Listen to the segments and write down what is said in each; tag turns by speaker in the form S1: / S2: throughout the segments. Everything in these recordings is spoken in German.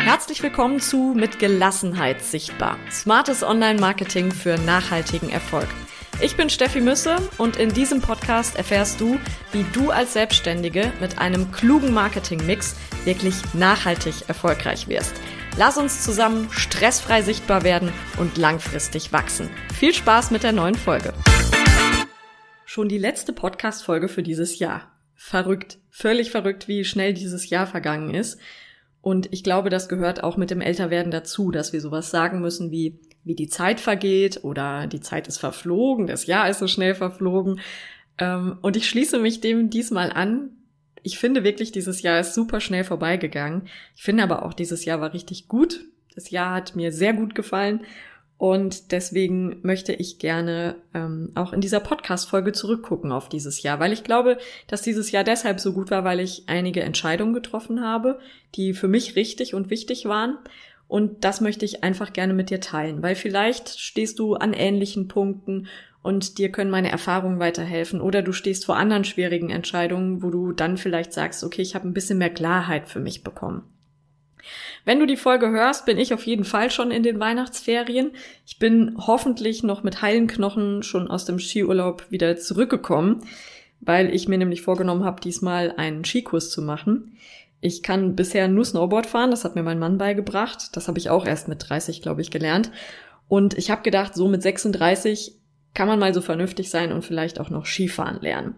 S1: Herzlich willkommen zu Mit Gelassenheit sichtbar. Smartes Online-Marketing für nachhaltigen Erfolg. Ich bin Steffi Müsse und in diesem Podcast erfährst du, wie du als Selbstständige mit einem klugen Marketing-Mix wirklich nachhaltig erfolgreich wirst. Lass uns zusammen stressfrei sichtbar werden und langfristig wachsen. Viel Spaß mit der neuen Folge. Schon die letzte Podcast-Folge für dieses Jahr. Verrückt, völlig verrückt, wie schnell dieses Jahr vergangen ist. Und ich glaube, das gehört auch mit dem Älterwerden dazu, dass wir sowas sagen müssen wie die Zeit vergeht oder die Zeit ist verflogen, das Jahr ist so schnell verflogen. Und ich schließe mich dem diesmal an. Ich finde wirklich, dieses Jahr ist super schnell vorbeigegangen. Ich finde aber auch, dieses Jahr war richtig gut. Das Jahr hat mir sehr gut gefallen. Und deswegen möchte ich gerne auch in dieser Podcast-Folge zurückgucken auf dieses Jahr, weil ich glaube, dass dieses Jahr deshalb so gut war, weil ich einige Entscheidungen getroffen habe, die für mich richtig und wichtig waren. Und das möchte ich einfach gerne mit dir teilen, weil vielleicht stehst du an ähnlichen Punkten und dir können meine Erfahrungen weiterhelfen. Oder du stehst vor anderen schwierigen Entscheidungen, wo du dann vielleicht sagst, okay, ich habe ein bisschen mehr Klarheit für mich bekommen. Wenn du die Folge hörst, bin ich auf jeden Fall schon in den Weihnachtsferien. Ich bin hoffentlich noch mit heilen Knochen schon aus dem Skiurlaub wieder zurückgekommen, weil ich mir nämlich vorgenommen habe, diesmal einen Skikurs zu machen. Ich kann bisher nur Snowboard fahren, das hat mir mein Mann beigebracht. Das habe ich auch erst mit 30, glaube ich, gelernt. Und ich habe gedacht, so mit 36 kann man mal so vernünftig sein und vielleicht auch noch Skifahren lernen.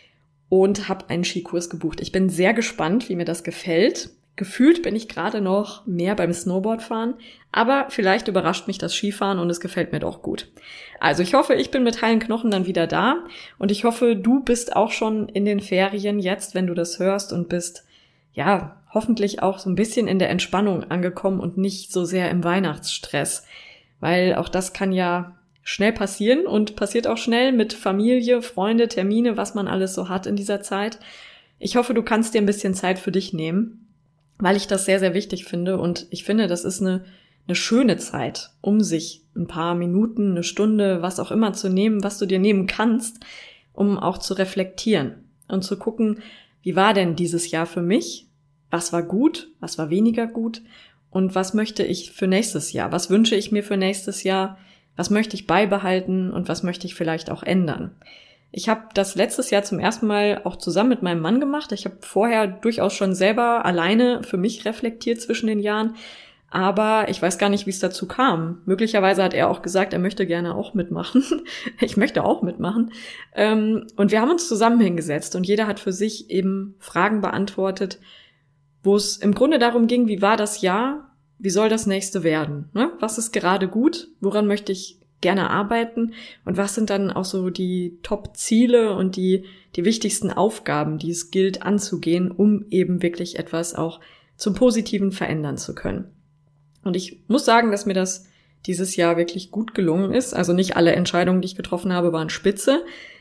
S1: Und habe einen Skikurs gebucht. Ich bin sehr gespannt, wie mir das gefällt. Gefühlt bin ich gerade noch mehr beim Snowboardfahren, aber vielleicht überrascht mich das Skifahren und es gefällt mir doch gut. Also ich hoffe, ich bin mit heilen Knochen dann wieder da und ich hoffe, du bist auch schon in den Ferien jetzt, wenn du das hörst und bist, ja, hoffentlich auch so ein bisschen in der Entspannung angekommen und nicht so sehr im Weihnachtsstress, weil auch das kann ja schnell passieren und passiert auch schnell mit Familie, Freunde, Termine, was man alles so hat in dieser Zeit. Ich hoffe, du kannst dir ein bisschen Zeit für dich nehmen, weil ich das sehr, sehr wichtig finde und ich finde, das ist eine schöne Zeit, um sich ein paar Minuten, eine Stunde, was auch immer zu nehmen, was du dir nehmen kannst, um auch zu reflektieren und zu gucken, wie war denn dieses Jahr für mich? Was war gut? Was war weniger gut? Und was möchte ich für nächstes Jahr? Was wünsche ich mir für nächstes Jahr? Was möchte ich beibehalten und was möchte ich vielleicht auch ändern? Ich habe das letztes Jahr zum ersten Mal auch zusammen mit meinem Mann gemacht. Ich habe vorher durchaus schon selber alleine für mich reflektiert zwischen den Jahren. Aber ich weiß gar nicht, wie es dazu kam. Möglicherweise hat er auch gesagt, er möchte gerne auch mitmachen. Ich möchte auch mitmachen. Und wir haben uns zusammen hingesetzt und jeder hat für sich eben Fragen beantwortet, wo es im Grunde darum ging, wie war das Jahr? Wie soll das nächste werden? Ne? Was ist gerade gut? Woran möchte ich gerne arbeiten und was sind dann auch so die Top-Ziele und die wichtigsten Aufgaben, die es gilt anzugehen, um eben wirklich etwas auch zum Positiven verändern zu können. Und ich muss sagen, dass mir das dieses Jahr wirklich gut gelungen ist. Also nicht alle Entscheidungen, die ich getroffen habe, waren spitze.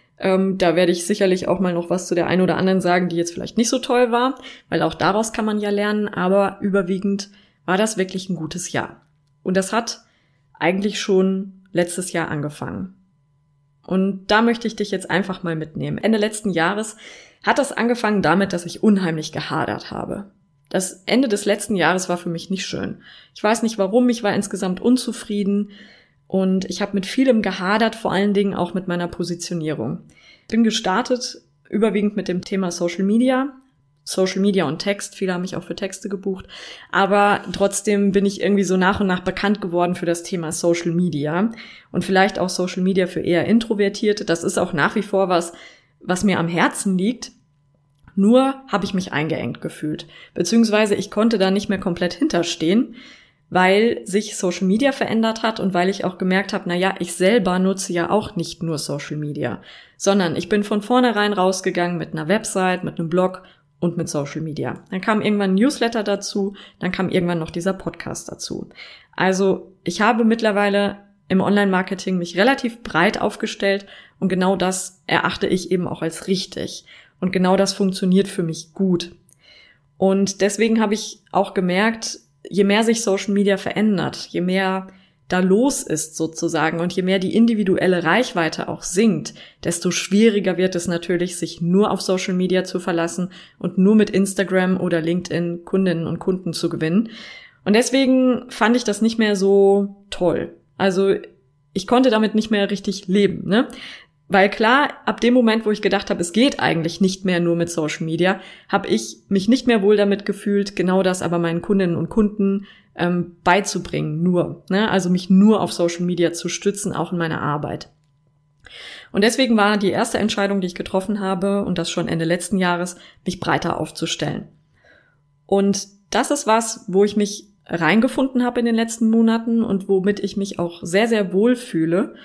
S1: Da werde ich sicherlich auch mal noch was zu der einen oder anderen sagen, die jetzt vielleicht nicht so toll war, weil auch daraus kann man ja lernen, aber überwiegend war das wirklich ein gutes Jahr. Und das hat eigentlich schon letztes Jahr angefangen. Und da möchte ich dich jetzt einfach mal mitnehmen. Ende letzten Jahres hat das angefangen damit, dass ich unheimlich gehadert habe. Das Ende des letzten Jahres war für mich nicht schön. Ich weiß nicht warum, ich war insgesamt unzufrieden und ich habe mit vielem gehadert, vor allen Dingen auch mit meiner Positionierung. Ich bin gestartet überwiegend mit dem Thema Social Media und Text. Viele haben mich auch für Texte gebucht. Aber trotzdem bin ich irgendwie so nach und nach bekannt geworden für das Thema Social Media. Und vielleicht auch Social Media für eher Introvertierte. Das ist auch nach wie vor was mir am Herzen liegt. Nur habe ich mich eingeengt gefühlt. Beziehungsweise ich konnte da nicht mehr komplett hinterstehen, weil sich Social Media verändert hat und weil ich auch gemerkt habe, ich selber nutze ja auch nicht nur Social Media, sondern ich bin von vornherein rausgegangen mit einer Website, mit einem Blog und mit Social Media. Dann kam irgendwann ein Newsletter dazu, dann kam irgendwann noch dieser Podcast dazu. Also ich habe mittlerweile im Online-Marketing mich relativ breit aufgestellt und genau das erachte ich eben auch als richtig. Und genau das funktioniert für mich gut. Und deswegen habe ich auch gemerkt, je mehr sich Social Media verändert, je mehr da los ist sozusagen und je mehr die individuelle Reichweite auch sinkt, desto schwieriger wird es natürlich, sich nur auf Social Media zu verlassen und nur mit Instagram oder LinkedIn Kundinnen und Kunden zu gewinnen. Und deswegen fand ich das nicht mehr so toll. Also ich konnte damit nicht mehr richtig leben, ne? Weil klar, ab dem Moment, wo ich gedacht habe, es geht eigentlich nicht mehr nur mit Social Media, habe ich mich nicht mehr wohl damit gefühlt, genau das aber meinen Kundinnen und Kunden beizubringen, nur, ne? Also mich nur auf Social Media zu stützen, auch in meiner Arbeit. Und deswegen war die erste Entscheidung, die ich getroffen habe, und das schon Ende letzten Jahres, mich breiter aufzustellen. Und das ist was, wo ich mich reingefunden habe in den letzten Monaten und womit ich mich auch sehr, sehr wohl fühle.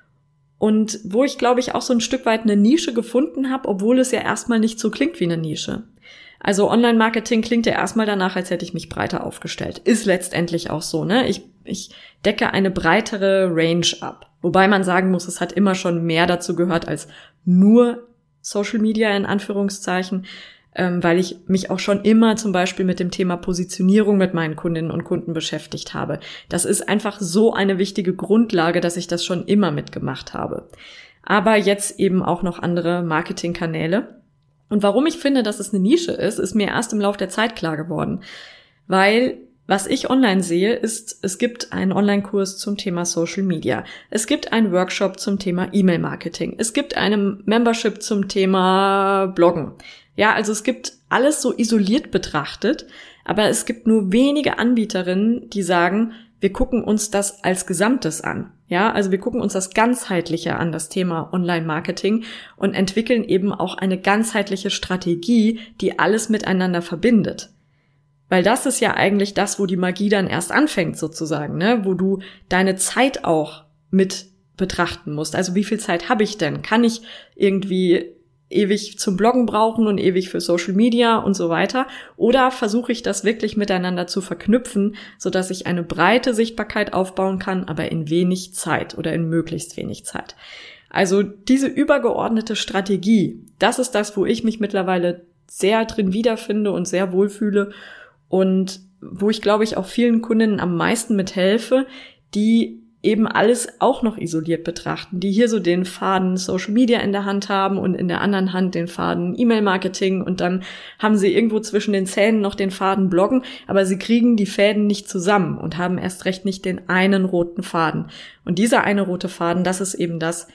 S1: Und wo ich, glaube ich, auch so ein Stück weit eine Nische gefunden habe, obwohl es ja erstmal nicht so klingt wie eine Nische. Also Online-Marketing klingt ja erstmal danach, als hätte ich mich breiter aufgestellt. Ist letztendlich auch so, ne? Ich decke eine breitere Range ab. Wobei man sagen muss, es hat immer schon mehr dazu gehört als nur Social Media in Anführungszeichen, weil ich mich auch schon immer zum Beispiel mit dem Thema Positionierung mit meinen Kundinnen und Kunden beschäftigt habe. Das ist einfach so eine wichtige Grundlage, dass ich das schon immer mitgemacht habe. Aber jetzt eben auch noch andere Marketingkanäle. Und warum ich finde, dass es eine Nische ist mir erst im Laufe der Zeit klar geworden. Weil was ich online sehe, ist, es gibt einen Online-Kurs zum Thema Social Media. Es gibt einen Workshop zum Thema E-Mail-Marketing. Es gibt eine Membership zum Thema Bloggen. Ja, also es gibt alles so isoliert betrachtet, aber es gibt nur wenige Anbieterinnen, die sagen, wir gucken uns das als Gesamtes an. Ja, also wir gucken uns das Ganzheitliche an, das Thema Online-Marketing, und entwickeln eben auch eine ganzheitliche Strategie, die alles miteinander verbindet. Weil das ist ja eigentlich das, wo die Magie dann erst anfängt sozusagen, ne? Wo du deine Zeit auch mit betrachten musst. Also wie viel Zeit habe ich denn? Kann ich irgendwie ewig zum Bloggen brauchen und ewig für Social Media und so weiter? Oder versuche ich das wirklich miteinander zu verknüpfen, sodass ich eine breite Sichtbarkeit aufbauen kann, aber in wenig Zeit oder in möglichst wenig Zeit? Also diese übergeordnete Strategie, das ist das, wo ich mich mittlerweile sehr drin wiederfinde und sehr wohlfühle und wo ich, glaube ich, auch vielen Kundinnen am meisten mithelfe, die eben alles auch noch isoliert betrachten, die hier so den Faden Social Media in der Hand haben und in der anderen Hand den Faden E-Mail-Marketing, und dann haben sie irgendwo zwischen den Zähnen noch den Faden Bloggen, aber sie kriegen die Fäden nicht zusammen und haben erst recht nicht den einen roten Faden. Und dieser eine rote Faden, das ist eben das,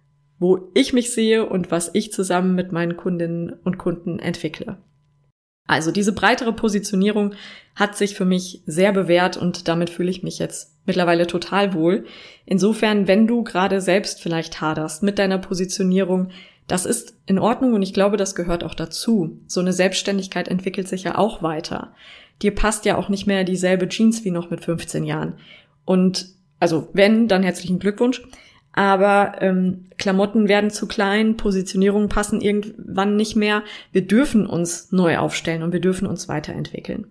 S1: wo ich mich sehe und was ich zusammen mit meinen Kundinnen und Kunden entwickle. Also diese breitere Positionierung hat sich für mich sehr bewährt und damit fühle ich mich jetzt mittlerweile total wohl. Insofern, wenn du gerade selbst vielleicht haderst mit deiner Positionierung, das ist in Ordnung und ich glaube, das gehört auch dazu. So eine Selbstständigkeit entwickelt sich ja auch weiter. Dir passt ja auch nicht mehr dieselbe Jeans wie noch mit 15 Jahren. Und also wenn, dann herzlichen Glückwunsch. Aber Klamotten werden zu klein, Positionierungen passen irgendwann nicht mehr. Wir dürfen uns neu aufstellen und wir dürfen uns weiterentwickeln.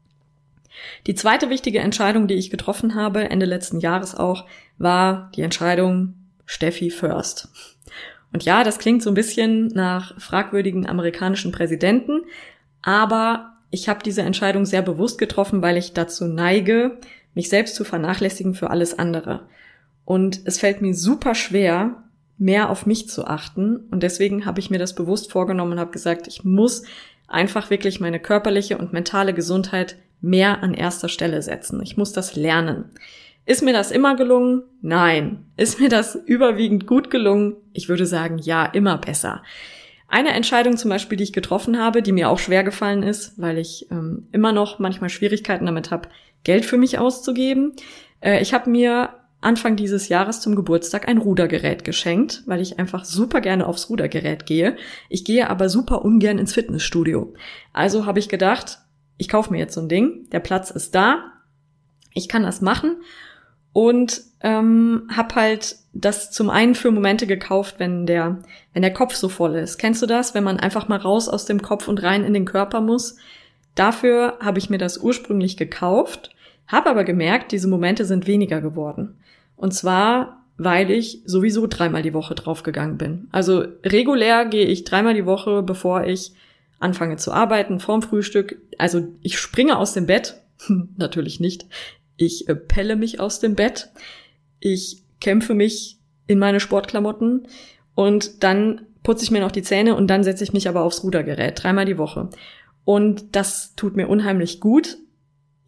S1: Die zweite wichtige Entscheidung, die ich getroffen habe, Ende letzten Jahres auch, war die Entscheidung Steffi First. Und ja, das klingt so ein bisschen nach fragwürdigen amerikanischen Präsidenten, aber ich habe diese Entscheidung sehr bewusst getroffen, weil ich dazu neige, mich selbst zu vernachlässigen für alles andere. Und es fällt mir super schwer, mehr auf mich zu achten. Und deswegen habe ich mir das bewusst vorgenommen und habe gesagt, ich muss einfach wirklich meine körperliche und mentale Gesundheit mehr an erster Stelle setzen. Ich muss das lernen. Ist mir das immer gelungen? Nein. Ist mir das überwiegend gut gelungen? Ich würde sagen, ja, immer besser. Eine Entscheidung zum Beispiel, die ich getroffen habe, die mir auch schwer gefallen ist, weil ich immer noch manchmal Schwierigkeiten damit habe, Geld für mich auszugeben. Ich habe mir Anfang dieses Jahres zum Geburtstag ein Rudergerät geschenkt, weil ich einfach super gerne aufs Rudergerät gehe. Ich gehe aber super ungern ins Fitnessstudio. Also habe ich gedacht, ich kaufe mir jetzt so ein Ding, der Platz ist da, ich kann das machen und habe halt das zum einen für Momente gekauft, wenn der Kopf so voll ist. Kennst du das, wenn man einfach mal raus aus dem Kopf und rein in den Körper muss? Dafür habe ich mir das ursprünglich gekauft, habe aber gemerkt, diese Momente sind weniger geworden. Und zwar, weil ich sowieso 3-mal die Woche draufgegangen bin. Also regulär gehe ich 3-mal die Woche, bevor ich anfange zu arbeiten, vorm Frühstück. Also ich springe aus dem Bett, natürlich nicht. Ich pelle mich aus dem Bett. Ich kämpfe mich in meine Sportklamotten und dann putze ich mir noch die Zähne und dann setze ich mich aber aufs Rudergerät, 3-mal die Woche. Und das tut mir unheimlich gut.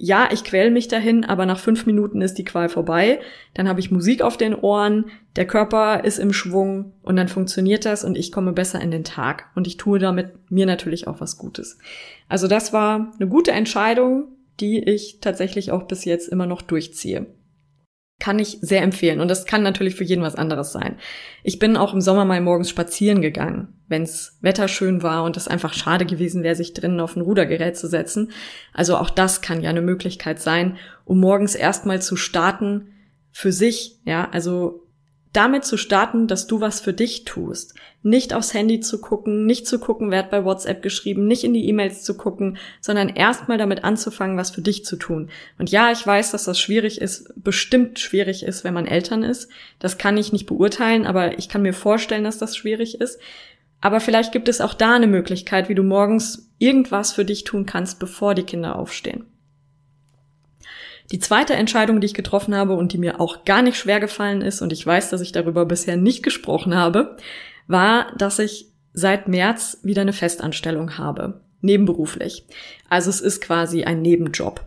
S1: ja, ich quäle mich dahin, aber nach 5 Minuten ist die Qual vorbei. Dann habe ich Musik auf den Ohren, der Körper ist im Schwung und dann funktioniert das und ich komme besser in den Tag. Und ich tue damit mir natürlich auch was Gutes. Also das war eine gute Entscheidung, die ich tatsächlich auch bis jetzt immer noch durchziehe. Kann ich sehr empfehlen. Und das kann natürlich für jeden was anderes sein. Ich bin auch im Sommer mal morgens spazieren gegangen, wenns Wetter schön war und es einfach schade gewesen wäre, sich drinnen auf ein Rudergerät zu setzen. Also auch das kann ja eine Möglichkeit sein, um morgens erstmal zu starten für sich, ja, also damit zu starten, dass du was für dich tust. Nicht aufs Handy zu gucken, nicht zu gucken, wer hat bei WhatsApp geschrieben, nicht in die E-Mails zu gucken, sondern erstmal damit anzufangen, was für dich zu tun. Und ja, ich weiß, dass das schwierig ist, bestimmt schwierig ist, wenn man Eltern ist. Das kann ich nicht beurteilen, aber ich kann mir vorstellen, dass das schwierig ist. Aber vielleicht gibt es auch da eine Möglichkeit, wie du morgens irgendwas für dich tun kannst, bevor die Kinder aufstehen. Die zweite Entscheidung, die ich getroffen habe und die mir auch gar nicht schwer gefallen ist, und ich weiß, dass ich darüber bisher nicht gesprochen habe, war, dass ich seit März wieder eine Festanstellung habe, nebenberuflich. Also es ist quasi ein Nebenjob.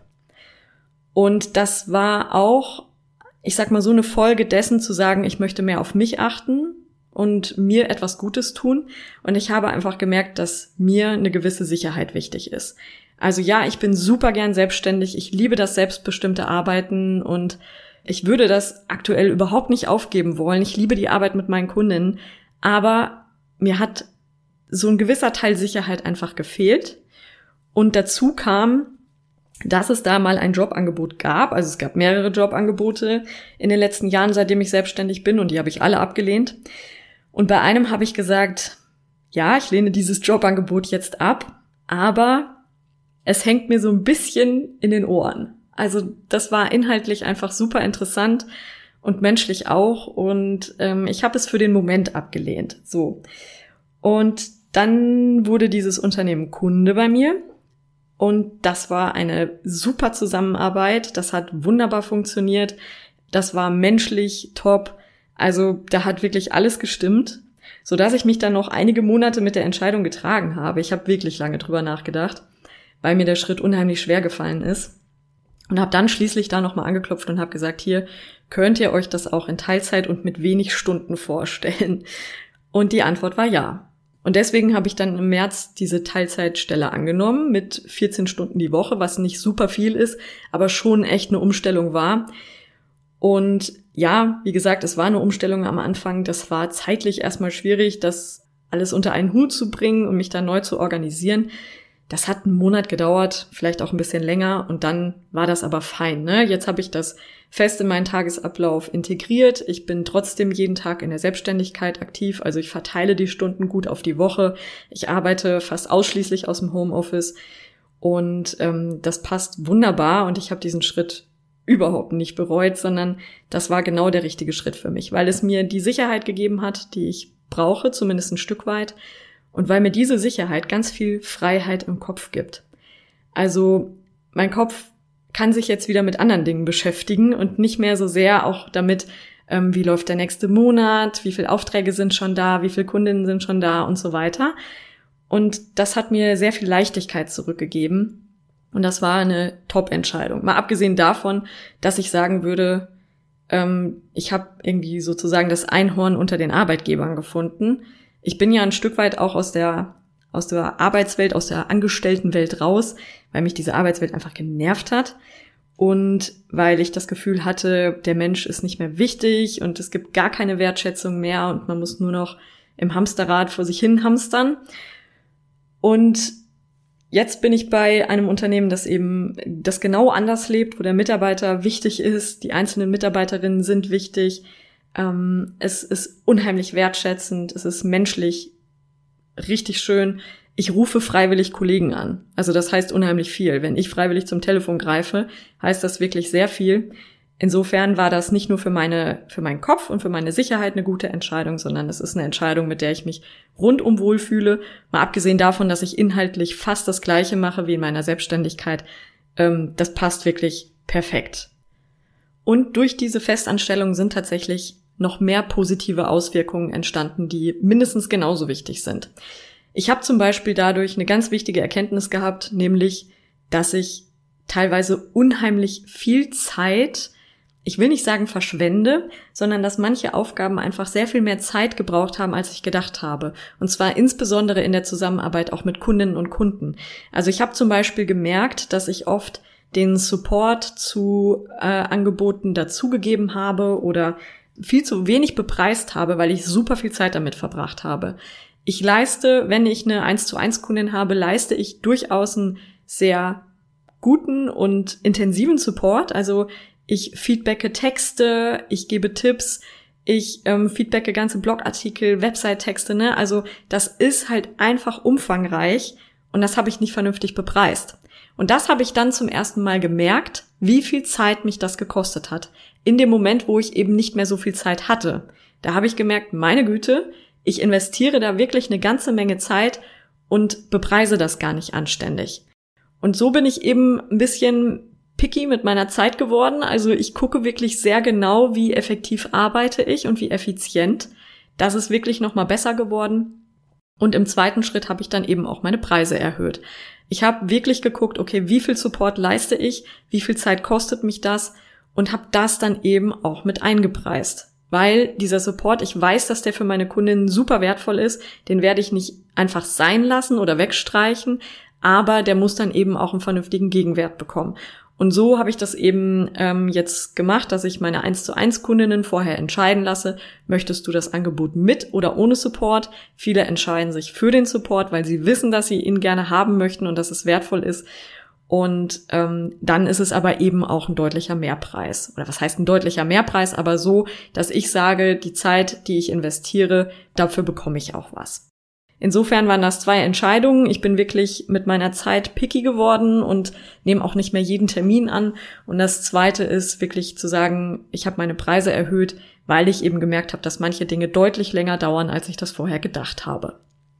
S1: Und das war auch, ich sag mal, so eine Folge dessen zu sagen, ich möchte mehr auf mich achten und mir etwas Gutes tun. Und ich habe einfach gemerkt, dass mir eine gewisse Sicherheit wichtig ist. Also ja, ich bin super gern selbstständig, ich liebe das selbstbestimmte Arbeiten und ich würde das aktuell überhaupt nicht aufgeben wollen. Ich liebe die Arbeit mit meinen Kundinnen, aber mir hat so ein gewisser Teil Sicherheit einfach gefehlt. Und dazu kam, dass es da mal ein Jobangebot gab. Also es gab mehrere Jobangebote in den letzten Jahren, seitdem ich selbstständig bin, und die habe ich alle abgelehnt. Und bei einem habe ich gesagt, ja, ich lehne dieses Jobangebot jetzt ab, aber es hängt mir so ein bisschen in den Ohren. Also das war inhaltlich einfach super interessant und menschlich auch. Und ich habe es für den Moment abgelehnt. So. Und dann wurde dieses Unternehmen Kunde bei mir. Und das war eine super Zusammenarbeit. Das hat wunderbar funktioniert. Das war menschlich top. Also da hat wirklich alles gestimmt, sodass ich mich dann noch einige Monate mit der Entscheidung getragen habe. Ich habe wirklich lange drüber nachgedacht, weil mir der Schritt unheimlich schwer gefallen ist. Und habe dann schließlich da nochmal angeklopft und habe gesagt, hier, könnt ihr euch das auch in Teilzeit und mit wenig Stunden vorstellen? Und die Antwort war ja. Und deswegen habe ich dann im März diese Teilzeitstelle angenommen mit 14 Stunden die Woche, was nicht super viel ist, aber schon echt eine Umstellung war. Und ja, wie gesagt, es war eine Umstellung am Anfang. Das war zeitlich erstmal schwierig, das alles unter einen Hut zu bringen und mich da neu zu organisieren. Das hat einen Monat gedauert, vielleicht auch ein bisschen länger, und dann war das aber fein, ne? Jetzt habe ich das fest in meinen Tagesablauf integriert. Ich bin trotzdem jeden Tag in der Selbstständigkeit aktiv, also ich verteile die Stunden gut auf die Woche. Ich arbeite fast ausschließlich aus dem Homeoffice und das passt wunderbar, und ich habe diesen Schritt überhaupt nicht bereut, sondern das war genau der richtige Schritt für mich, weil es mir die Sicherheit gegeben hat, die ich brauche, zumindest ein Stück weit. Und weil mir diese Sicherheit ganz viel Freiheit im Kopf gibt. Also mein Kopf kann sich jetzt wieder mit anderen Dingen beschäftigen und nicht mehr so sehr auch damit, wie läuft der nächste Monat, wie viele Aufträge sind schon da, wie viele Kundinnen sind schon da und so weiter. Und das hat mir sehr viel Leichtigkeit zurückgegeben. Und das war eine Top-Entscheidung. Mal abgesehen davon, dass ich sagen würde, ich habe irgendwie sozusagen das Einhorn unter den Arbeitgebern gefunden. Ich bin ja ein Stück weit auch aus der Arbeitswelt, aus der Angestelltenwelt raus, weil mich diese Arbeitswelt einfach genervt hat und weil ich das Gefühl hatte, der Mensch ist nicht mehr wichtig und es gibt gar keine Wertschätzung mehr und man muss nur noch im Hamsterrad vor sich hin hamstern. Und jetzt bin ich bei einem Unternehmen, das genau anders lebt, wo der Mitarbeiter wichtig ist, die einzelnen Mitarbeiterinnen sind wichtig. Es ist unheimlich wertschätzend, es ist menschlich richtig schön. Ich rufe freiwillig Kollegen an. Also das heißt unheimlich viel. Wenn ich freiwillig zum Telefon greife, heißt das wirklich sehr viel. Insofern war das nicht nur für meinen Kopf und für meine Sicherheit eine gute Entscheidung, sondern es ist eine Entscheidung, mit der ich mich rundum wohlfühle. Mal abgesehen davon, dass ich inhaltlich fast das Gleiche mache wie in meiner Selbstständigkeit. Das passt wirklich perfekt. Und durch diese Festanstellung sind tatsächlich noch mehr positive Auswirkungen entstanden, die mindestens genauso wichtig sind. Ich habe zum Beispiel dadurch eine ganz wichtige Erkenntnis gehabt, nämlich, dass ich teilweise unheimlich viel Zeit, ich will nicht sagen verschwende, sondern dass manche Aufgaben einfach sehr viel mehr Zeit gebraucht haben, als ich gedacht habe. Und zwar insbesondere in der Zusammenarbeit auch mit Kundinnen und Kunden. Also ich habe zum Beispiel gemerkt, dass ich oft den Support zu Angeboten dazugegeben habe oder viel zu wenig bepreist habe, weil ich super viel Zeit damit verbracht habe. Ich leiste, wenn ich eine 1:1 Kundin habe, leiste ich durchaus einen sehr guten und intensiven Support. Also ich feedbacke Texte, ich gebe Tipps, ich feedbacke ganze Blogartikel, Website-Texte, ne? Also das ist halt einfach umfangreich und das habe ich nicht vernünftig bepreist. Und das habe ich dann zum ersten Mal gemerkt, wie viel Zeit mich das gekostet hat. In dem Moment, wo ich eben nicht mehr so viel Zeit hatte. Da habe ich gemerkt, meine Güte, ich investiere da wirklich eine ganze Menge Zeit und bepreise das gar nicht anständig. Und so bin ich eben ein bisschen picky mit meiner Zeit geworden. Also ich gucke wirklich sehr genau, wie effektiv arbeite ich und wie effizient. Das ist wirklich nochmal besser geworden. Und im zweiten Schritt habe ich dann eben auch meine Preise erhöht. Ich habe wirklich geguckt, okay, wie viel Support leiste ich, wie viel Zeit kostet mich das und habe das dann eben auch mit eingepreist. Weil dieser Support, ich weiß, dass der für meine Kundinnen super wertvoll ist, den werde ich nicht einfach sein lassen oder wegstreichen, aber der muss dann eben auch einen vernünftigen Gegenwert bekommen. Und so habe ich das eben jetzt gemacht, dass ich meine 1:1 Kundinnen vorher entscheiden lasse, möchtest du das Angebot mit oder ohne Support? Viele entscheiden sich für den Support, weil sie wissen, dass sie ihn gerne haben möchten und dass es wertvoll ist. Und dann ist es aber eben auch ein deutlicher Mehrpreis. Oder was heißt ein deutlicher Mehrpreis? Aber so, dass ich sage, die Zeit, die ich investiere, dafür bekomme ich auch was. Insofern waren das 2 Entscheidungen. Ich bin wirklich mit meiner Zeit picky geworden und nehme auch nicht mehr jeden Termin an. Und das Zweite ist wirklich zu sagen, ich habe meine Preise erhöht, weil ich eben gemerkt habe, dass manche Dinge deutlich länger dauern, als ich das vorher gedacht habe.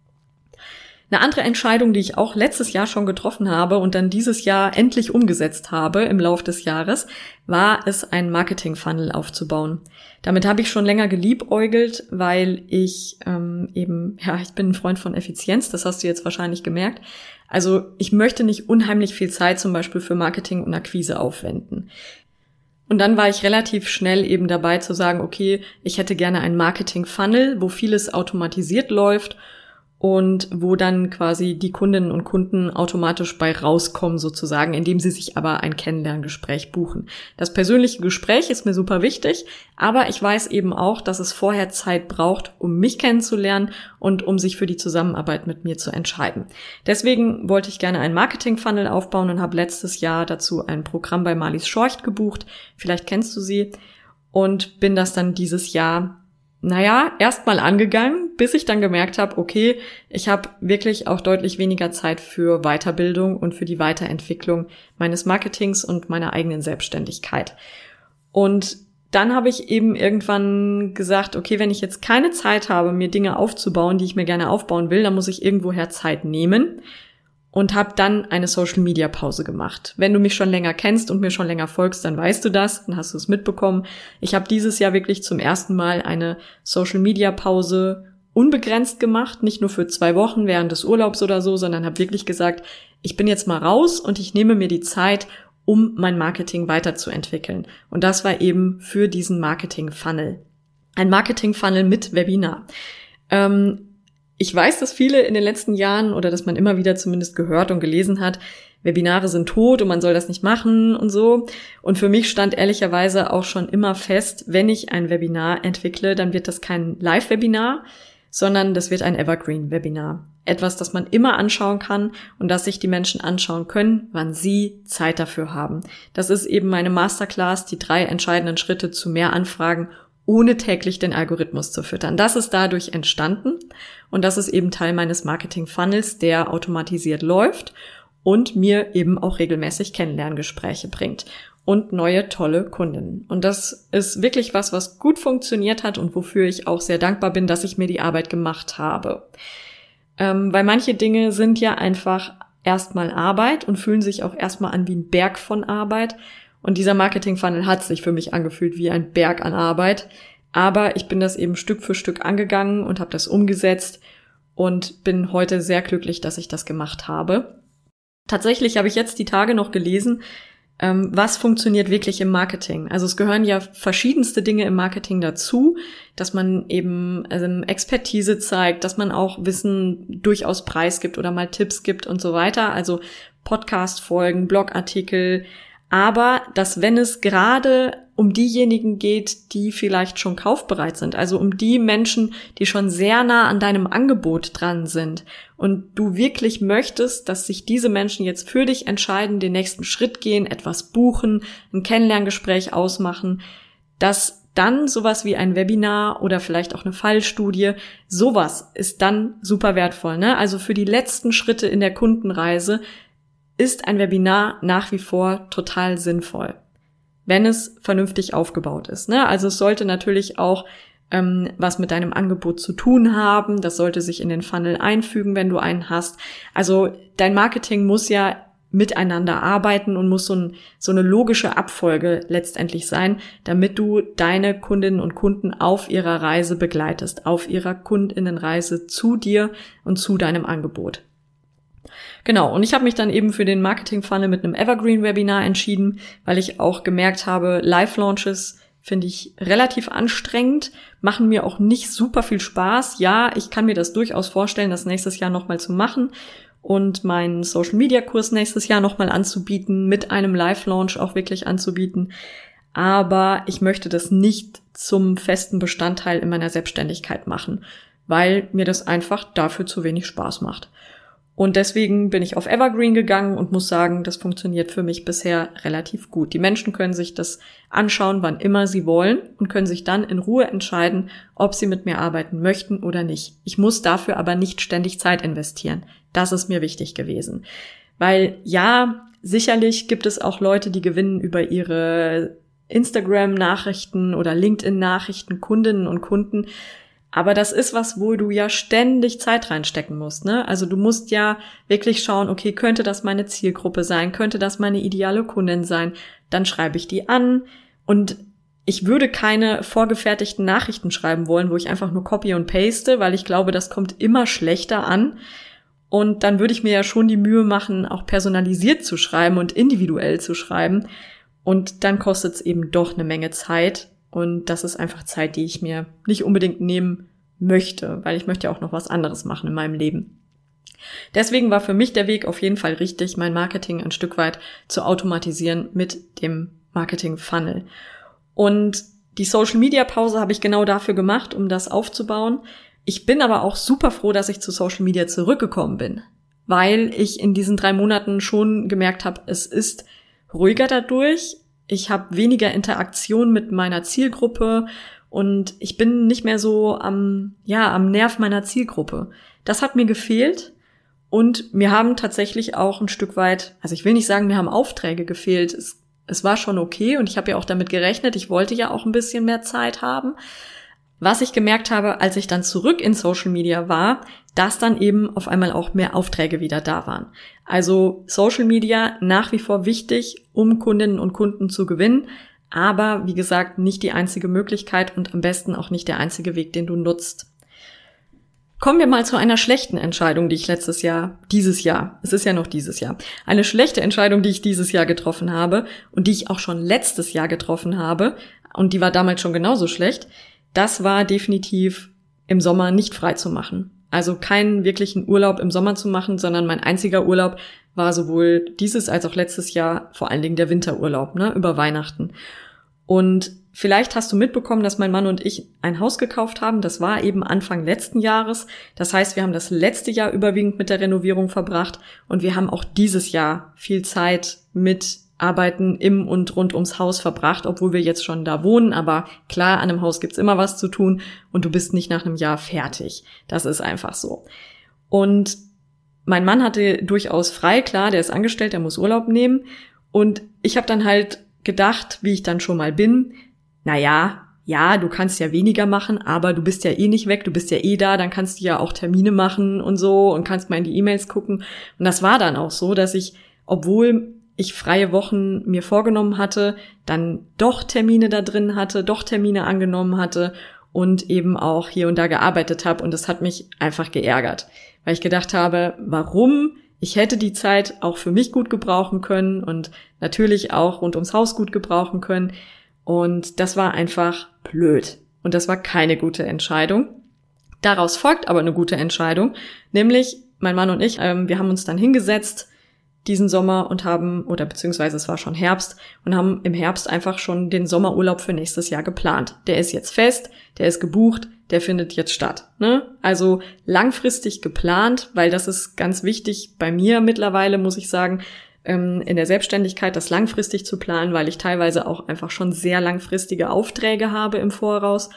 S1: Eine andere Entscheidung, die ich auch letztes Jahr schon getroffen habe und dann dieses Jahr endlich umgesetzt habe im Lauf des Jahres, war es, einen Marketing-Funnel aufzubauen. Damit habe ich schon länger geliebäugelt, weil ich ich bin ein Freund von Effizienz, das hast du jetzt wahrscheinlich gemerkt. Also ich möchte nicht unheimlich viel Zeit zum Beispiel für Marketing und Akquise aufwenden. Und dann war ich relativ schnell eben dabei zu sagen, okay, ich hätte gerne einen Marketing-Funnel, wo vieles automatisiert läuft und wo dann quasi die Kundinnen und Kunden automatisch bei rauskommen sozusagen, indem sie sich aber ein Kennenlerngespräch buchen. Das persönliche Gespräch ist mir super wichtig, aber ich weiß eben auch, dass es vorher Zeit braucht, um mich kennenzulernen und um sich für die Zusammenarbeit mit mir zu entscheiden. Deswegen wollte ich gerne einen Marketing-Funnel aufbauen und habe letztes Jahr dazu ein Programm bei Marlies Schorcht gebucht. Vielleicht kennst du sie. Und bin das dann dieses Jahr erstmal angegangen, bis ich dann gemerkt habe, okay, ich habe wirklich auch deutlich weniger Zeit für Weiterbildung und für die Weiterentwicklung meines Marketings und meiner eigenen Selbstständigkeit. Und dann habe ich eben irgendwann gesagt, okay, wenn ich jetzt keine Zeit habe, mir Dinge aufzubauen, die ich mir gerne aufbauen will, dann muss ich irgendwoher Zeit nehmen. Und habe dann eine Social-Media-Pause gemacht. Wenn du mich schon länger kennst und mir schon länger folgst, dann weißt du das, dann hast du es mitbekommen. Ich habe dieses Jahr wirklich zum ersten Mal eine Social-Media-Pause unbegrenzt gemacht, nicht nur für 2 Wochen während des Urlaubs oder so, sondern habe wirklich gesagt, ich bin jetzt mal raus und ich nehme mir die Zeit, um mein Marketing weiterzuentwickeln. Und das war eben für diesen Marketing-Funnel. Ein Marketing-Funnel mit Webinar. Ich weiß, dass viele in den letzten Jahren oder dass man immer wieder zumindest gehört und gelesen hat, Webinare sind tot und man soll das nicht machen und so. Und für mich stand ehrlicherweise auch schon immer fest, wenn ich ein Webinar entwickle, dann wird das kein Live-Webinar, sondern das wird ein Evergreen-Webinar. Etwas, das man immer anschauen kann und das sich die Menschen anschauen können, wann sie Zeit dafür haben. Das ist eben meine Masterclass, die 3 entscheidenden Schritte zu mehr Anfragen, ohne täglich den Algorithmus zu füttern. Das ist dadurch entstanden und das ist eben Teil meines Marketing-Funnels, der automatisiert läuft und mir eben auch regelmäßig Kennenlerngespräche bringt und neue tolle Kundinnen. Und das ist wirklich was gut funktioniert hat und wofür ich auch sehr dankbar bin, dass ich mir die Arbeit gemacht habe. Weil manche Dinge sind ja einfach erstmal Arbeit und fühlen sich auch erstmal an wie ein Berg von Arbeit. Und dieser Marketing-Funnel hat sich für mich angefühlt wie ein Berg an Arbeit. Aber ich bin das eben Stück für Stück angegangen und habe das umgesetzt und bin heute sehr glücklich, dass ich das gemacht habe. Tatsächlich habe ich jetzt die Tage noch gelesen, was funktioniert wirklich im Marketing. Also es gehören ja verschiedenste Dinge im Marketing dazu, dass man eben Expertise zeigt, dass man auch Wissen durchaus preisgibt oder mal Tipps gibt und so weiter. Also Podcast-Folgen, Blogartikel. Aber dass, wenn es gerade um diejenigen geht, die vielleicht schon kaufbereit sind, also um die Menschen, die schon sehr nah an deinem Angebot dran sind und du wirklich möchtest, dass sich diese Menschen jetzt für dich entscheiden, den nächsten Schritt gehen, etwas buchen, ein Kennenlerngespräch ausmachen, dass dann sowas wie ein Webinar oder vielleicht auch eine Fallstudie, sowas ist dann super wertvoll, ne? Also für die letzten Schritte in der Kundenreise ist ein Webinar nach wie vor total sinnvoll, wenn es vernünftig aufgebaut ist, ne? Also es sollte natürlich auch was mit deinem Angebot zu tun haben. Das sollte sich in den Funnel einfügen, wenn du einen hast. Also dein Marketing muss ja miteinander arbeiten und muss so eine logische Abfolge letztendlich sein, damit du deine Kundinnen und Kunden auf ihrer Reise begleitest, auf ihrer Kundinnenreise zu dir und zu deinem Angebot. Genau, und ich habe mich dann eben für den Marketing-Funnel mit einem Evergreen-Webinar entschieden, weil ich auch gemerkt habe, Live-Launches finde ich relativ anstrengend, machen mir auch nicht super viel Spaß. Ja, ich kann mir das durchaus vorstellen, das nächstes Jahr nochmal zu machen und meinen Social-Media-Kurs nächstes Jahr nochmal anzubieten, mit einem Live-Launch auch wirklich anzubieten. Aber ich möchte das nicht zum festen Bestandteil in meiner Selbstständigkeit machen, weil mir das einfach dafür zu wenig Spaß macht. Und deswegen bin ich auf Evergreen gegangen und muss sagen, das funktioniert für mich bisher relativ gut. Die Menschen können sich das anschauen, wann immer sie wollen und können sich dann in Ruhe entscheiden, ob sie mit mir arbeiten möchten oder nicht. Ich muss dafür aber nicht ständig Zeit investieren. Das ist mir wichtig gewesen. Weil ja, sicherlich gibt es auch Leute, die gewinnen über ihre Instagram-Nachrichten oder LinkedIn-Nachrichten Kundinnen und Kunden. Aber das ist was, wo du ja ständig Zeit reinstecken musst, ne? Also du musst ja wirklich schauen, okay, könnte das meine Zielgruppe sein? Könnte das meine ideale Kundin sein? Dann schreibe ich die an. Und ich würde keine vorgefertigten Nachrichten schreiben wollen, wo ich einfach nur copy und paste, weil ich glaube, das kommt immer schlechter an. Und dann würde ich mir ja schon die Mühe machen, auch personalisiert zu schreiben und individuell zu schreiben. Und dann kostet es eben doch eine Menge Zeit. Und das ist einfach Zeit, die ich mir nicht unbedingt nehmen möchte, weil ich möchte ja auch noch was anderes machen in meinem Leben. Deswegen war für mich der Weg auf jeden Fall richtig, mein Marketing ein Stück weit zu automatisieren mit dem Marketing-Funnel. Und die Social-Media-Pause habe ich genau dafür gemacht, um das aufzubauen. Ich bin aber auch super froh, dass ich zu Social Media zurückgekommen bin, weil ich in diesen 3 Monaten schon gemerkt habe, es ist ruhiger dadurch. Ich habe weniger Interaktion mit meiner Zielgruppe und ich bin nicht mehr so am Nerv meiner Zielgruppe. Das hat mir gefehlt und mir haben tatsächlich auch ein Stück weit, also ich will nicht sagen, mir haben Aufträge gefehlt. Es war schon okay und ich habe ja auch damit gerechnet. Ich wollte ja auch ein bisschen mehr Zeit haben. Was ich gemerkt habe, als ich dann zurück in Social Media war, dass dann eben auf einmal auch mehr Aufträge wieder da waren. Also Social Media nach wie vor wichtig, um Kundinnen und Kunden zu gewinnen, aber wie gesagt, nicht die einzige Möglichkeit und am besten auch nicht der einzige Weg, den du nutzt. Kommen wir mal zu einer schlechten Entscheidung, die ich es ist ja noch dieses Jahr, eine schlechte Entscheidung, die ich dieses Jahr getroffen habe und die ich auch schon letztes Jahr getroffen habe und die war damals schon genauso schlecht. Das war definitiv im Sommer nicht frei zu machen. Also keinen wirklichen Urlaub im Sommer zu machen, sondern mein einziger Urlaub war sowohl dieses als auch letztes Jahr vor allen Dingen der Winterurlaub, ne, über Weihnachten. Und vielleicht hast du mitbekommen, dass mein Mann und ich ein Haus gekauft haben. Das war eben Anfang letzten Jahres. Das heißt, wir haben das letzte Jahr überwiegend mit der Renovierung verbracht und wir haben auch dieses Jahr viel Zeit mit Arbeiten im und rund ums Haus verbracht, obwohl wir jetzt schon da wohnen. Aber klar, an einem Haus gibt's immer was zu tun und du bist nicht nach einem Jahr fertig. Das ist einfach so. Und mein Mann hatte durchaus frei, klar, der ist angestellt, der muss Urlaub nehmen. Und ich habe dann halt gedacht, wie ich dann schon mal bin, naja, du kannst ja weniger machen, aber du bist ja eh nicht weg, du bist ja eh da, dann kannst du ja auch Termine machen und so und kannst mal in die E-Mails gucken. Und das war dann auch so, dass ich, obwohl ich freie Wochen mir vorgenommen hatte, dann doch Termine da drin hatte, doch Termine angenommen hatte und eben auch hier und da gearbeitet habe. Und das hat mich einfach geärgert, weil ich gedacht habe, warum? ich hätte die Zeit auch für mich gut gebrauchen können und natürlich auch rund ums Haus gut gebrauchen können. Und das war einfach blöd. Und das war keine gute Entscheidung. Daraus folgt aber eine gute Entscheidung, nämlich mein Mann und ich, wir haben uns dann hingesetzt diesen Sommer und beziehungsweise es war schon Herbst und haben im Herbst einfach schon den Sommerurlaub für nächstes Jahr geplant. Der ist jetzt fest, der ist gebucht, der findet jetzt statt, ne? Also langfristig geplant, weil das ist ganz wichtig bei mir mittlerweile, muss ich sagen, in der Selbstständigkeit, das langfristig zu planen, weil ich teilweise auch einfach schon sehr langfristige Aufträge habe im Voraus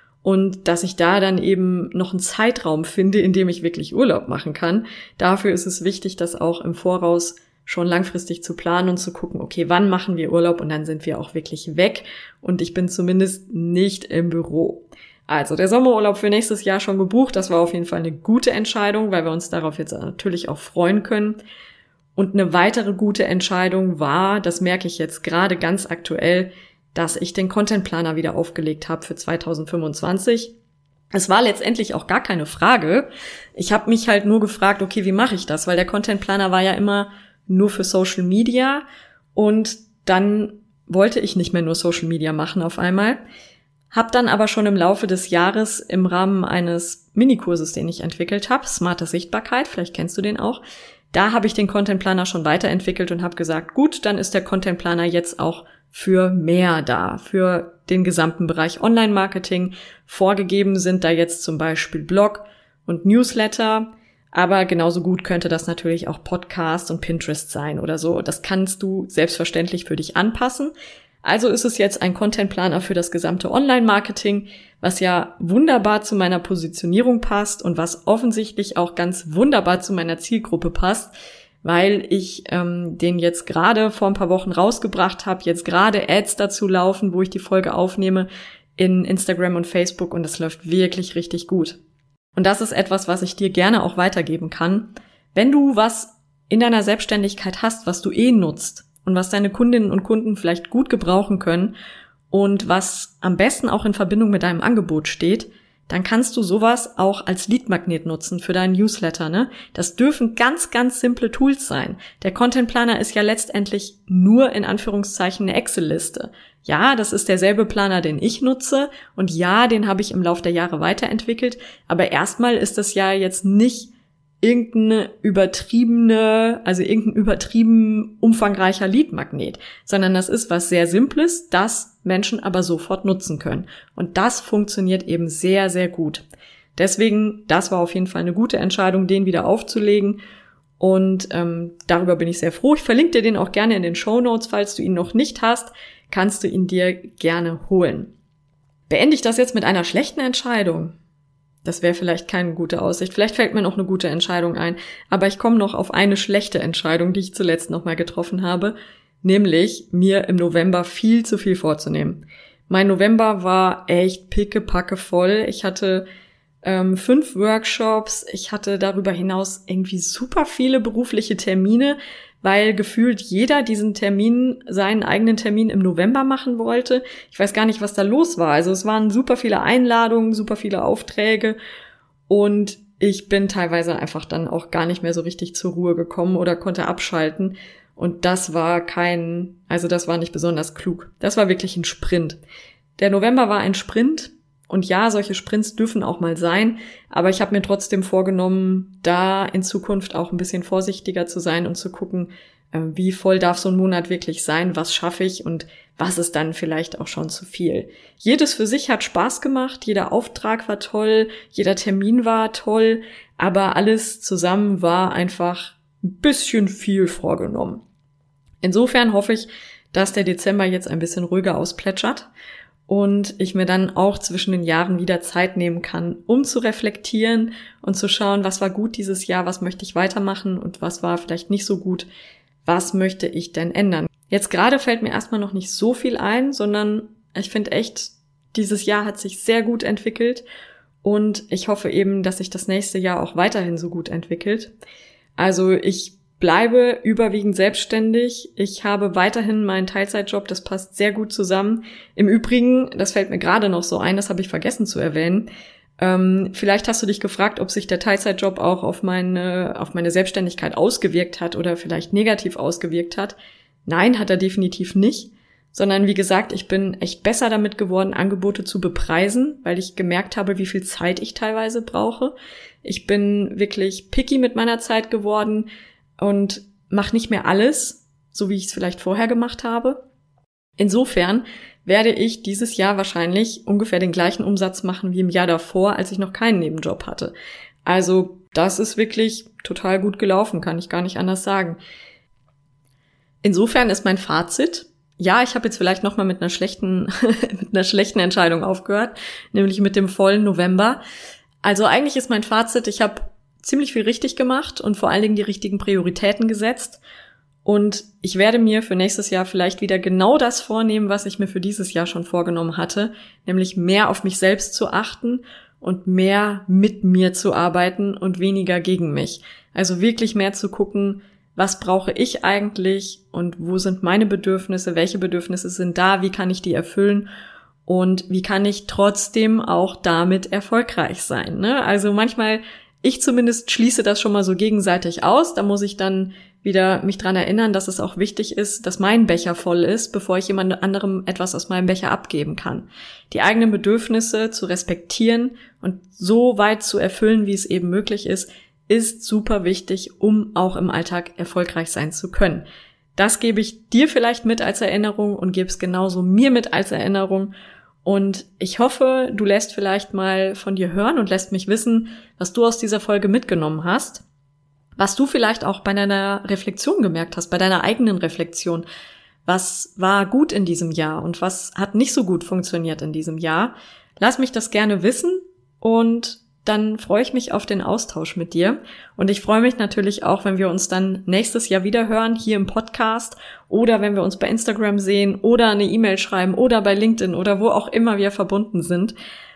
S1: und dass ich da dann eben noch einen Zeitraum finde, in dem ich wirklich Urlaub machen kann. Dafür ist es wichtig, das auch im Voraus schon langfristig zu planen und zu gucken, okay, wann machen wir Urlaub und dann sind wir auch wirklich weg und ich bin zumindest nicht im Büro. Also der Sommerurlaub für nächstes Jahr schon gebucht, das war auf jeden Fall eine gute Entscheidung, weil wir uns darauf jetzt natürlich auch freuen können. Und eine weitere gute Entscheidung war, das merke ich jetzt gerade ganz aktuell, dass ich den Contentplaner wieder aufgelegt habe für 2025. Es war letztendlich auch gar keine Frage. Ich habe mich halt nur gefragt, okay, wie mache ich das? Weil der Contentplaner war ja immer nur für Social Media und dann wollte ich nicht mehr nur Social Media machen auf einmal. Hab dann aber schon im Laufe des Jahres im Rahmen eines Minikurses, den ich entwickelt habe, Smarte Sichtbarkeit, vielleicht kennst du den auch, da habe ich den Contentplaner schon weiterentwickelt und habe gesagt, gut, dann ist der Contentplaner jetzt auch für mehr da, für den gesamten Bereich Online-Marketing. Vorgegeben sind da jetzt zum Beispiel Blog und Newsletter, aber genauso gut könnte das natürlich auch Podcast und Pinterest sein oder so. Das kannst du selbstverständlich für dich anpassen. Also ist es jetzt ein Contentplaner für das gesamte Online-Marketing, was ja wunderbar zu meiner Positionierung passt und was offensichtlich auch ganz wunderbar zu meiner Zielgruppe passt, weil ich den jetzt gerade vor ein paar Wochen rausgebracht habe, jetzt gerade Ads dazu laufen, wo ich die Folge aufnehme in Instagram und Facebook und das läuft wirklich richtig gut. Und das ist etwas, was ich dir gerne auch weitergeben kann. Wenn du was in deiner Selbstständigkeit hast, was du nutzt, und was deine Kundinnen und Kunden vielleicht gut gebrauchen können und was am besten auch in Verbindung mit deinem Angebot steht, dann kannst du sowas auch als Leadmagnet nutzen für deinen Newsletter, ne? Das dürfen ganz, ganz simple Tools sein. Der Contentplaner ist ja letztendlich nur in Anführungszeichen eine Excel-Liste. Ja, das ist derselbe Planer, den ich nutze und ja, den habe ich im Laufe der Jahre weiterentwickelt, aber erstmal ist das ja jetzt nicht irgendein übertrieben umfangreicher Leadmagnet, sondern das ist was sehr Simples, das Menschen aber sofort nutzen können. Und das funktioniert eben sehr, sehr gut. Deswegen, das war auf jeden Fall eine gute Entscheidung, den wieder aufzulegen. Und darüber bin ich sehr froh. Ich verlinke dir den auch gerne in den Shownotes, falls du ihn noch nicht hast, kannst du ihn dir gerne holen. Beende ich das jetzt mit einer schlechten Entscheidung? Das wäre vielleicht keine gute Aussicht. Vielleicht fällt mir noch eine gute Entscheidung ein. Aber ich komme noch auf eine schlechte Entscheidung, die ich zuletzt nochmal getroffen habe. Nämlich, mir im November viel zu viel vorzunehmen. Mein November war echt pickepacke voll. Ich hatte 5 Workshops. Ich hatte darüber hinaus irgendwie super viele berufliche Termine, weil gefühlt jeder seinen eigenen Termin im November machen wollte. Ich weiß gar nicht, was da los war. Also es waren super viele Einladungen, super viele Aufträge und ich bin teilweise einfach dann auch gar nicht mehr so richtig zur Ruhe gekommen oder konnte abschalten. Und das war nicht besonders klug. Das war wirklich ein Sprint. Der November war ein Sprint. Und ja, solche Sprints dürfen auch mal sein, aber ich habe mir trotzdem vorgenommen, da in Zukunft auch ein bisschen vorsichtiger zu sein und zu gucken, wie voll darf so ein Monat wirklich sein, was schaffe ich und was ist dann vielleicht auch schon zu viel. Jedes für sich hat Spaß gemacht, jeder Auftrag war toll, jeder Termin war toll, aber alles zusammen war einfach ein bisschen viel vorgenommen. Insofern hoffe ich, dass der Dezember jetzt ein bisschen ruhiger ausplätschert und ich mir dann auch zwischen den Jahren wieder Zeit nehmen kann, um zu reflektieren und zu schauen, was war gut dieses Jahr, was möchte ich weitermachen und was war vielleicht nicht so gut, was möchte ich denn ändern. Jetzt gerade fällt mir erstmal noch nicht so viel ein, sondern ich finde echt, dieses Jahr hat sich sehr gut entwickelt und ich hoffe eben, dass sich das nächste Jahr auch weiterhin so gut entwickelt. Also ich bleibe überwiegend selbstständig. Ich habe weiterhin meinen Teilzeitjob, das passt sehr gut zusammen. Im Übrigen, das fällt mir gerade noch so ein, das habe ich vergessen zu erwähnen, Vielleicht hast du dich gefragt, ob sich der Teilzeitjob auch auf meine Selbstständigkeit ausgewirkt hat oder vielleicht negativ ausgewirkt hat. Nein, hat er definitiv nicht. Sondern wie gesagt, ich bin echt besser damit geworden, Angebote zu bepreisen, weil ich gemerkt habe, wie viel Zeit ich teilweise brauche. Ich bin wirklich picky mit meiner Zeit geworden und mache nicht mehr alles, so wie ich es vielleicht vorher gemacht habe. Insofern werde ich dieses Jahr wahrscheinlich ungefähr den gleichen Umsatz machen wie im Jahr davor, als ich noch keinen Nebenjob hatte. Also das ist wirklich total gut gelaufen, kann ich gar nicht anders sagen. Insofern ist mein Fazit: Ja, ich habe jetzt vielleicht nochmal mit einer schlechten Entscheidung aufgehört, nämlich mit dem vollen November. Also eigentlich ist mein Fazit, ich habe ziemlich viel richtig gemacht und vor allen Dingen die richtigen Prioritäten gesetzt. Und ich werde mir für nächstes Jahr vielleicht wieder genau das vornehmen, was ich mir für dieses Jahr schon vorgenommen hatte, nämlich mehr auf mich selbst zu achten und mehr mit mir zu arbeiten und weniger gegen mich. Also wirklich mehr zu gucken, was brauche ich eigentlich und wo sind meine Bedürfnisse, welche Bedürfnisse sind da, wie kann ich die erfüllen und wie kann ich trotzdem auch damit erfolgreich sein, ne? Also manchmal, ich zumindest schließe das schon mal so gegenseitig aus, da muss ich dann wieder mich dran erinnern, dass es auch wichtig ist, dass mein Becher voll ist, bevor ich jemand anderem etwas aus meinem Becher abgeben kann. Die eigenen Bedürfnisse zu respektieren und so weit zu erfüllen, wie es eben möglich ist super wichtig, um auch im Alltag erfolgreich sein zu können. Das gebe ich dir vielleicht mit als Erinnerung und gebe es genauso mir mit als Erinnerung. Und ich hoffe, du lässt vielleicht mal von dir hören und lässt mich wissen, was du aus dieser Folge mitgenommen hast. Was du vielleicht auch bei deiner Reflexion gemerkt hast, bei deiner eigenen Reflexion. Was war gut in diesem Jahr und was hat nicht so gut funktioniert in diesem Jahr? Lass mich das gerne wissen und dann freue ich mich auf den Austausch mit dir. Und ich freue mich natürlich auch, wenn wir uns dann nächstes Jahr wieder hören, hier im Podcast oder wenn wir uns bei Instagram sehen oder eine E-Mail schreiben oder bei LinkedIn oder wo auch immer wir verbunden sind.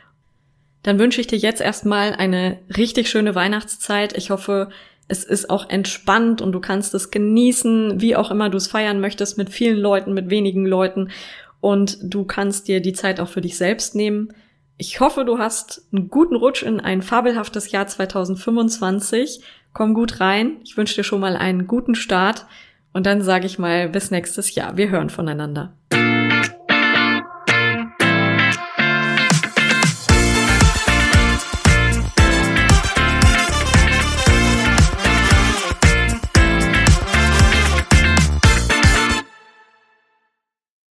S1: Dann wünsche ich dir jetzt erstmal eine richtig schöne Weihnachtszeit. Ich hoffe, es ist auch entspannt und du kannst es genießen, wie auch immer du es feiern möchtest, mit vielen Leuten, mit wenigen Leuten. Und du kannst dir die Zeit auch für dich selbst nehmen. Ich hoffe, du hast einen guten Rutsch in ein fabelhaftes Jahr 2025. Komm gut rein. Ich wünsche dir schon mal einen guten Start. Und dann sage ich mal bis nächstes Jahr. Wir hören voneinander.